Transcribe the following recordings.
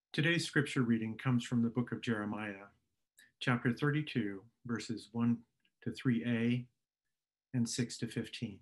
Today's scripture reading comes from the book of Jeremiah, chapter 32, verses 1 to 3a and 6 to 15.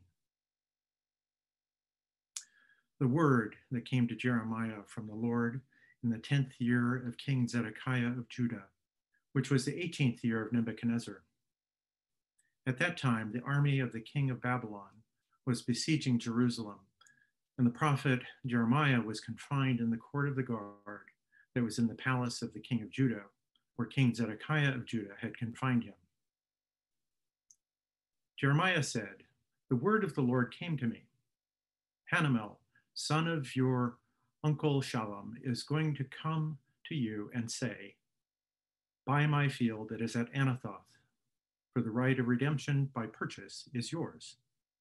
The word that came to Jeremiah from the Lord in the 10th year of King Zedekiah of Judah, which was the 18th year of Nebuchadnezzar. At that time, the army of the king of Babylon was besieging Jerusalem, and the prophet Jeremiah was confined in the court of the guard that was in the palace of the king of Judah, where King Zedekiah of Judah had confined him. Jeremiah said, "The word of the Lord came to me. Hanamel, son of your uncle Shallum, is going to come to you and say, 'Buy my field that is at Anathoth, for the right of redemption by purchase is yours.'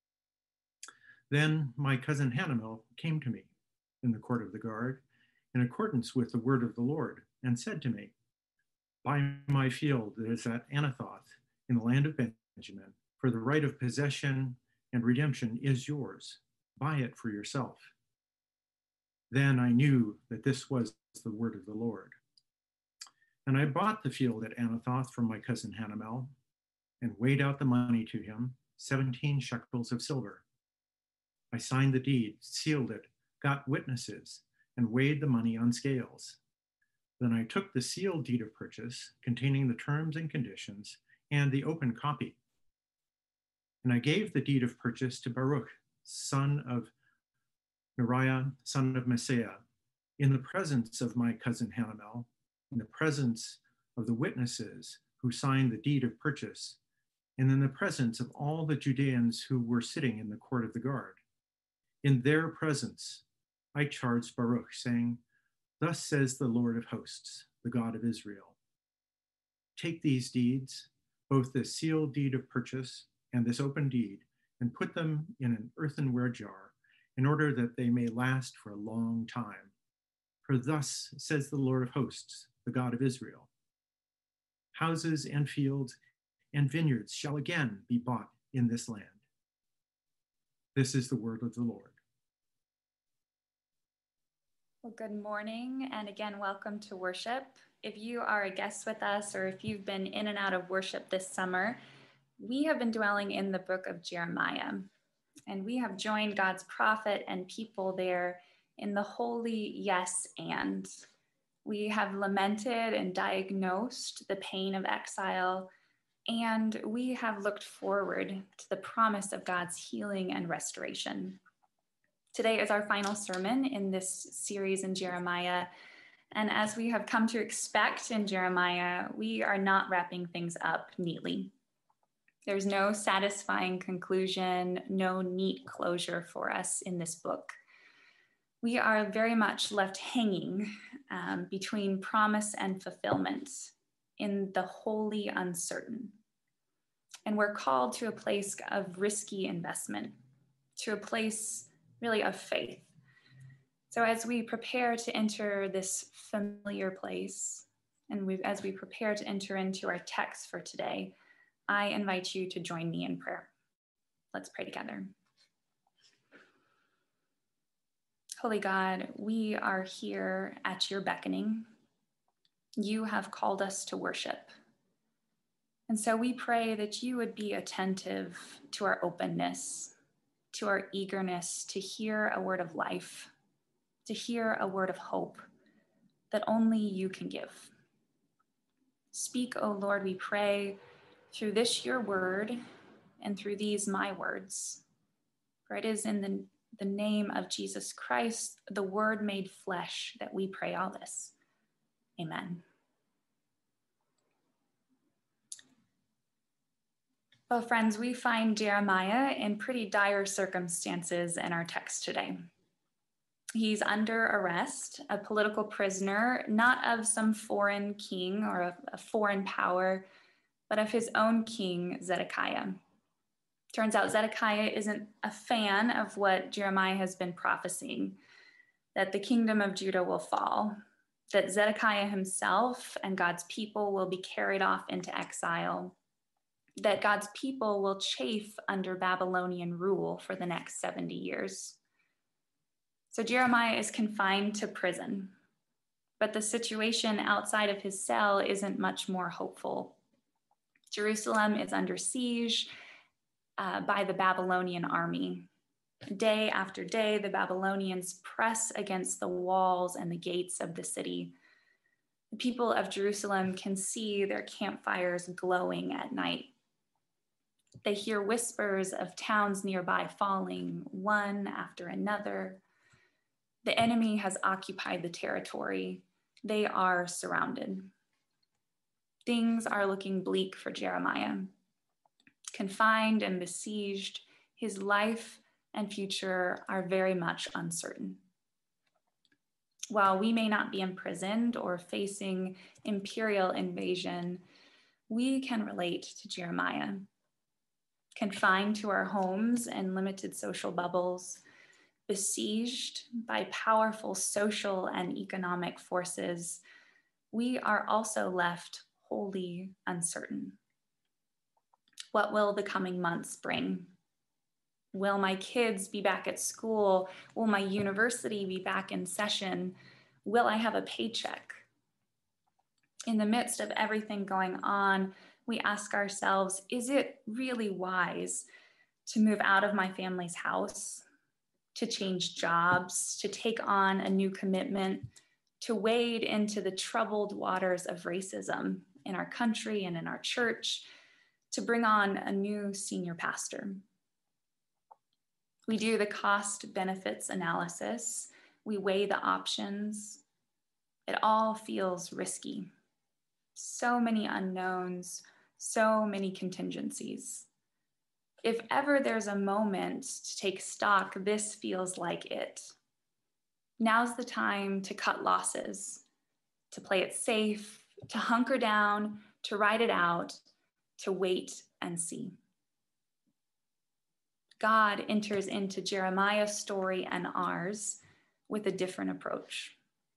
Then my cousin Hanamel came to me in the court of the guard, in accordance with the word of the Lord, and said to me, 'Buy my field that is at Anathoth in the land of Benjamin, for the right of possession and redemption is yours. Buy it for yourself.' Then I knew that this was the word of the Lord. And I bought the field at Anathoth from my cousin Hanamel, and weighed out the money to him, 17 shekels of silver. I signed the deed, sealed it, got witnesses, and weighed the money on scales. Then I took the sealed deed of purchase containing the terms and conditions and the open copy. And I gave the deed of purchase to Baruch, son of Neriah, son of Messiah, in the presence of my cousin Hanamel, in the presence of the witnesses who signed the deed of purchase, and in the presence of all the Judeans who were sitting in the court of the guard. In their presence, I charged Baruch, saying, 'Thus says the Lord of hosts, the God of Israel. Take these deeds, both the sealed deed of purchase and this open deed, and put them in an earthenware jar, in order that they may last for a long time. For thus says the Lord of hosts, the God of Israel. Houses and fields and vineyards shall again be bought in this land.'" This is the word of the Lord. Well, good morning, and again, welcome to worship. If you are a guest with us, or if you've been in and out of worship this summer, we have been dwelling in the book of Jeremiah, and we have joined God's prophet and people there in the holy yes and. We have lamented and diagnosed the pain of exile, and we have looked forward to the promise of God's healing and restoration. Today is our final sermon in this series in Jeremiah. And as we have come to expect in Jeremiah, we are not wrapping things up neatly. There's no satisfying conclusion, no neat closure for us in this book. We are very much left hanging between promise and fulfillment in the wholly uncertain. And we're called to a place of risky investment, to a place really of faith. So as we prepare to enter this familiar place, and as we prepare to enter into our text for today, I invite you to join me in prayer. Let's pray together. Holy God, we are here at your beckoning. You have called us to worship. And so we pray that you would be attentive to our openness, to our eagerness to hear a word of life, to hear a word of hope that only you can give. Speak, O Lord, we pray, through this your word and through these my words. For it is in the name of Jesus Christ, the word made flesh, that we pray all this. Amen. Well, friends, we find Jeremiah in pretty dire circumstances in our text today. He's under arrest, a political prisoner, not of some foreign king or a foreign power, but of his own king, Zedekiah. Turns out Zedekiah isn't a fan of what Jeremiah has been prophesying, that the kingdom of Judah will fall, that Zedekiah himself and God's people will be carried off into exile, that God's people will chafe under Babylonian rule for the next 70 years. So Jeremiah is confined to prison. But the situation outside of his cell isn't much more hopeful. Jerusalem is under siege by the Babylonian army. Day after day, the Babylonians press against the walls and the gates of the city. The people of Jerusalem can see their campfires glowing at night. They hear whispers of towns nearby falling, one after another. The enemy has occupied the territory. They are surrounded. Things are looking bleak for Jeremiah. Confined and besieged, his life and future are very much uncertain. While we may not be imprisoned or facing imperial invasion, we can relate to Jeremiah. Confined to our homes and limited social bubbles, besieged by powerful social and economic forces, we are also left wholly uncertain. What will the coming months bring? Will my kids be back at school? Will my university be back in session? Will I have a paycheck? In the midst of everything going on, we ask ourselves, is it really wise to move out of my family's house, to change jobs, to take on a new commitment, to wade into the troubled waters of racism in our country and in our church, to bring on a new senior pastor? We do the cost benefits analysis. We weigh the options. It all feels risky. So many unknowns, so many contingencies. If ever there's a moment to take stock, this feels like it. Now's the time to cut losses, to play it safe, to hunker down, to ride it out, to wait and see. God enters into Jeremiah's story and ours with a different approach.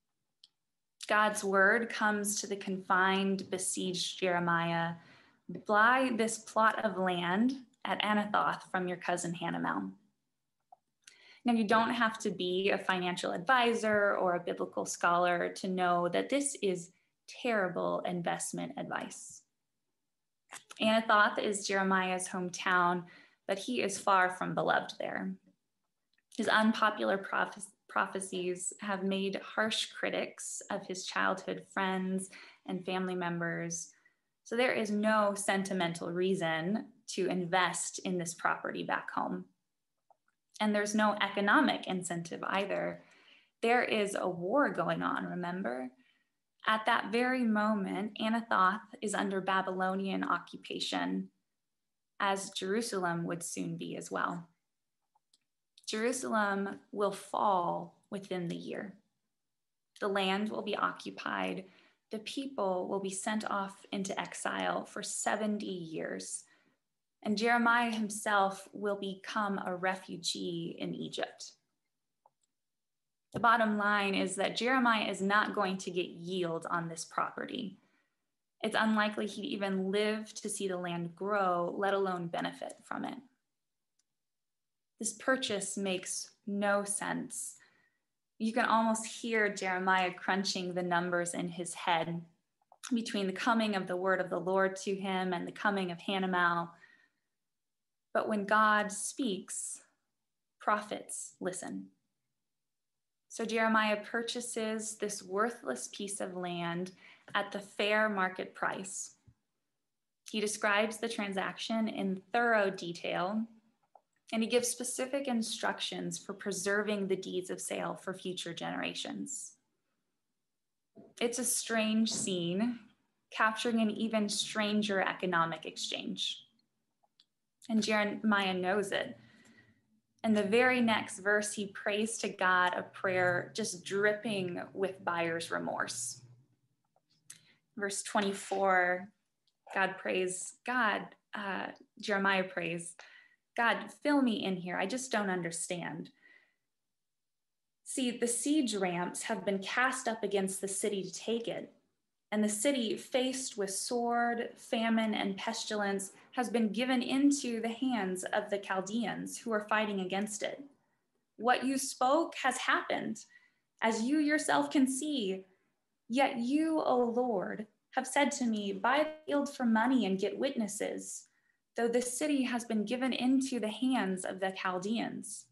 God's word comes to the confined, besieged Jeremiah: buy this plot of land at Anathoth from your cousin Hanamel. Now, you don't have to be a financial advisor or a biblical scholar to know that this is terrible investment advice. Anathoth is Jeremiah's hometown, but he is far from beloved there. His unpopular prophecies have made harsh critics of his childhood friends and family members. So there is no sentimental reason to invest in this property back home. And there's no economic incentive either. There is a war going on, remember? At that very moment, Anathoth is under Babylonian occupation, as Jerusalem would soon be as well. Jerusalem will fall within the year. The land will be occupied. The people will be sent off into exile for 70 years. And Jeremiah himself will become a refugee in Egypt. The bottom line is that Jeremiah is not going to get yield on this property. It's unlikely he'd even live to see the land grow, let alone benefit from it. This purchase makes no sense. You can almost hear Jeremiah crunching the numbers in his head between the coming of the word of the Lord to him and the coming of Hanamel. But when God speaks, prophets listen. So Jeremiah purchases this worthless piece of land at the fair market price. He describes the transaction in thorough detail, and he gives specific instructions for preserving the deeds of sale for future generations. It's a strange scene, capturing an even stranger economic exchange. And Jeremiah knows it. And the very next verse, he prays to God a prayer just dripping with buyer's remorse. Verse 24, Jeremiah prays, God, fill me in here. I just don't understand. See, the siege ramps have been cast up against the city to take it. And the city, faced with sword, famine, and pestilence, has been given into the hands of the Chaldeans who are fighting against it. What you spoke has happened. As you yourself can see, Yet you, O Lord, have said to me, buy the field for money and get witnesses, though the city has been given into the hands of the Chaldeans.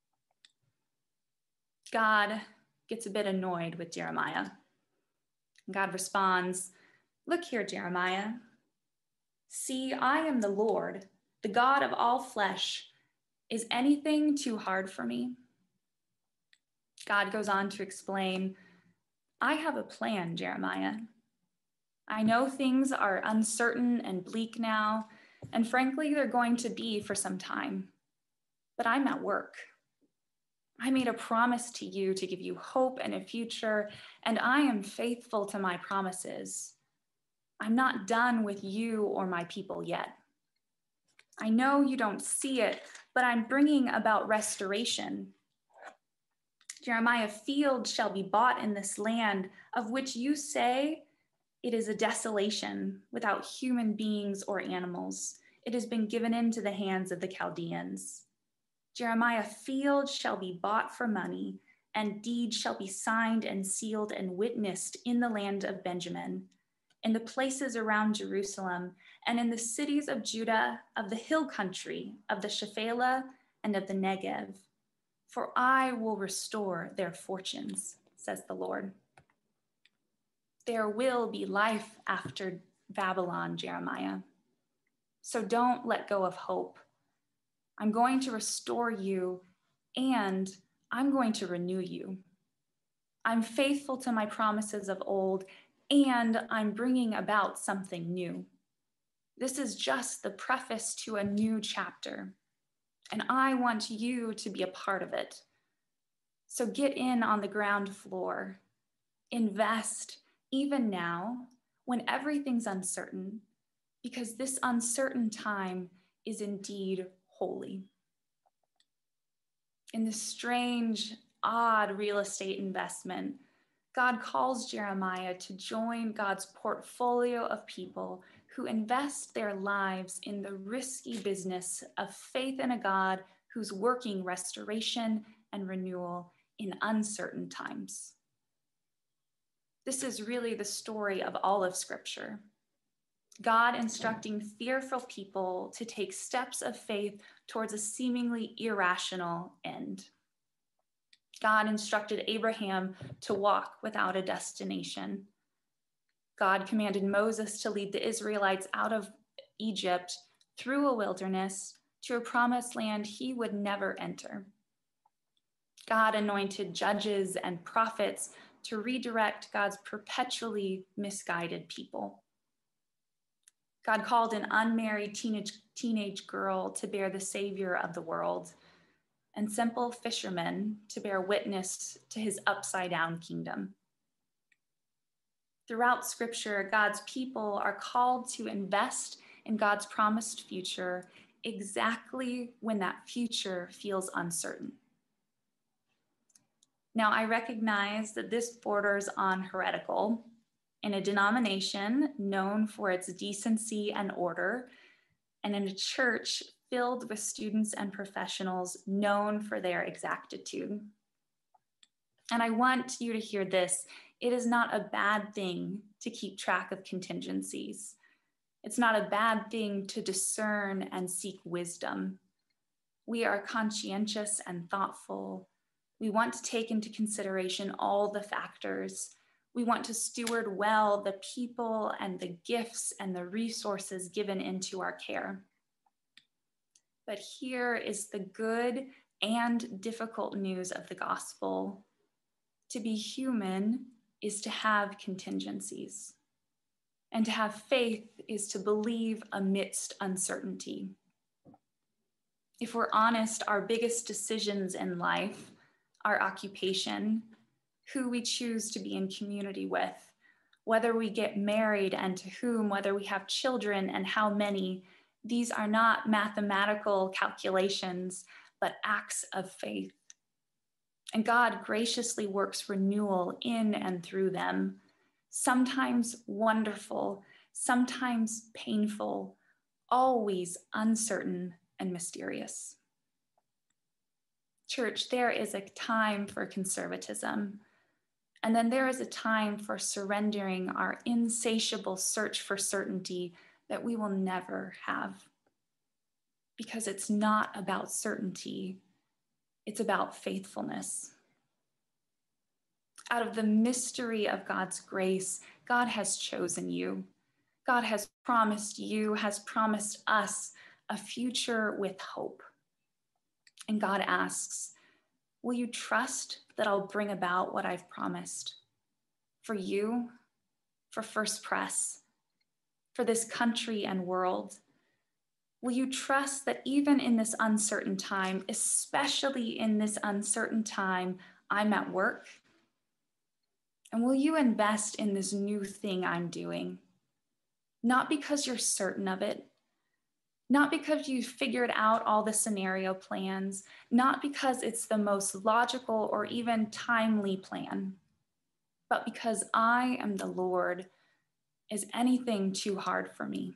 God gets a bit annoyed with Jeremiah. God responds, look here, Jeremiah. See, I am the Lord, the God of all flesh. Is anything too hard for me? God goes on to explain, I have a plan, Jeremiah. I know things are uncertain and bleak now, and frankly, they're going to be for some time. But I'm at work. I made a promise to you to give you hope and a future, and I am faithful to my promises. I'm not done with you or my people yet. I know you don't see it, but I'm bringing about restoration. Jeremiah, fields shall be bought in this land of which you say it is a desolation without human beings or animals. It has been given into the hands of the Chaldeans. Jeremiah, fields shall be bought for money, and deeds shall be signed and sealed and witnessed in the land of Benjamin, in the places around Jerusalem, and in the cities of Judah, of the hill country, of the Shephelah, and of the Negev. For I will restore their fortunes, says the Lord. There will be life after Babylon, Jeremiah. So don't let go of hope. I'm going to restore you, and I'm going to renew you. I'm faithful to my promises of old, and I'm bringing about something new. This is just the preface to a new chapter, and I want you to be a part of it. So get in on the ground floor. Invest even now when everything's uncertain, because this uncertain time is indeed holy. In this strange, odd real estate investment, God calls Jeremiah to join God's portfolio of people who invest their lives in the risky business of faith in a God who's working restoration and renewal in uncertain times. This is really the story of all of Scripture. God instructing fearful people to take steps of faith towards a seemingly irrational end. God instructed Abraham to walk without a destination. God commanded Moses to lead the Israelites out of Egypt through a wilderness to a promised land he would never enter. God anointed judges and prophets to redirect God's perpetually misguided people. God called an unmarried teenage girl to bear the Savior of the world, and simple fishermen to bear witness to his upside-down kingdom. Throughout Scripture, God's people are called to invest in God's promised future exactly when that future feels uncertain. Now, I recognize that this borders on heretical in a denomination known for its decency and order, and in a church filled with students and professionals known for their exactitude. And I want you to hear this. It is not a bad thing to keep track of contingencies. It's not a bad thing to discern and seek wisdom. We are conscientious and thoughtful. We want to take into consideration all the factors. We want to steward well the people and the gifts and the resources given into our care. But here is the good and difficult news of the gospel. To be human is to have contingencies, and to have faith is to believe amidst uncertainty. If we're honest, our biggest decisions in life, our occupation, who we choose to be in community with, whether we get married and to whom, whether we have children and how many, these are not mathematical calculations, but acts of faith. And God graciously works renewal in and through them, sometimes wonderful, sometimes painful, always uncertain and mysterious. Church, there is a time for conservatism, And then there is a time for surrendering our insatiable search for certainty that we will never have. Because it's not about certainty, it's about faithfulness. Out of the mystery of God's grace, God has chosen you. God has promised you, has promised us a future with hope. And God asks, will you trust that I'll bring about what I've promised? For you, for First Press, for this country and world? Will you trust that even in this uncertain time, especially in this uncertain time, I'm at work? And will you invest in this new thing I'm doing? Not because you're certain of it, not because you've figured out all the scenario plans, not because it's the most logical or even timely plan, but because I am the Lord. Is anything too hard for me?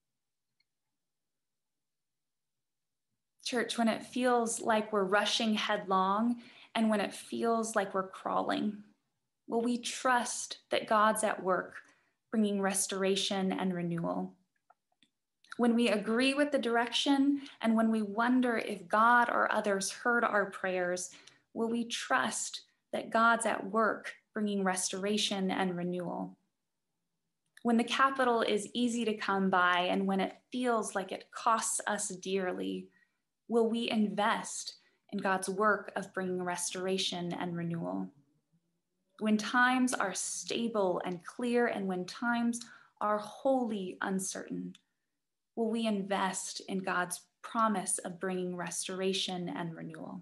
Church, when it feels like we're rushing headlong and when it feels like we're crawling, will we trust that God's at work, bringing restoration and renewal? When we agree with the direction and when we wonder if God or others heard our prayers, will we trust that God's at work, bringing restoration and renewal? When the capital is easy to come by and when it feels like it costs us dearly, will we invest in God's work of bringing restoration and renewal? When times are stable and clear and when times are wholly uncertain, will we invest in God's promise of bringing restoration and renewal?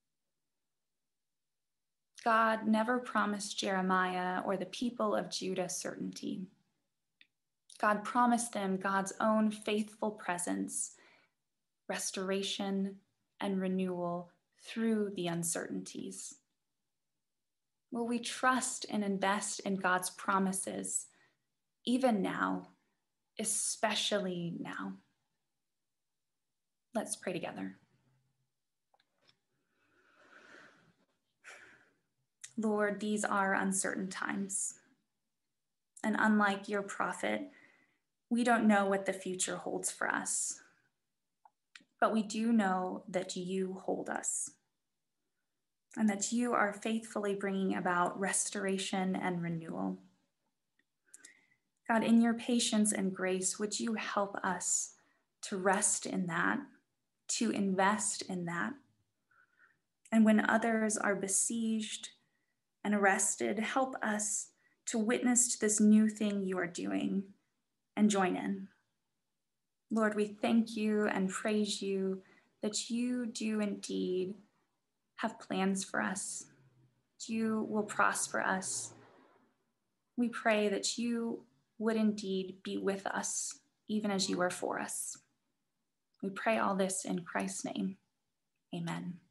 God never promised Jeremiah or the people of Judah certainty. God promised them God's own faithful presence, restoration, and renewal through the uncertainties. Will we trust and invest in God's promises, even now, especially now? Let's pray together. Lord, these are uncertain times. And unlike your prophet, we don't know what the future holds for us. But we do know that you hold us and that you are faithfully bringing about restoration and renewal. God, in your patience and grace, would you help us to rest in that, to invest in that? And when others are besieged and arrested, help us to witness to this new thing you are doing and join in. Lord, we thank you and praise you that you do indeed have plans for us. You will prosper us. We pray that you would indeed be with us, even as you are for us. We pray all this in Christ's name. Amen.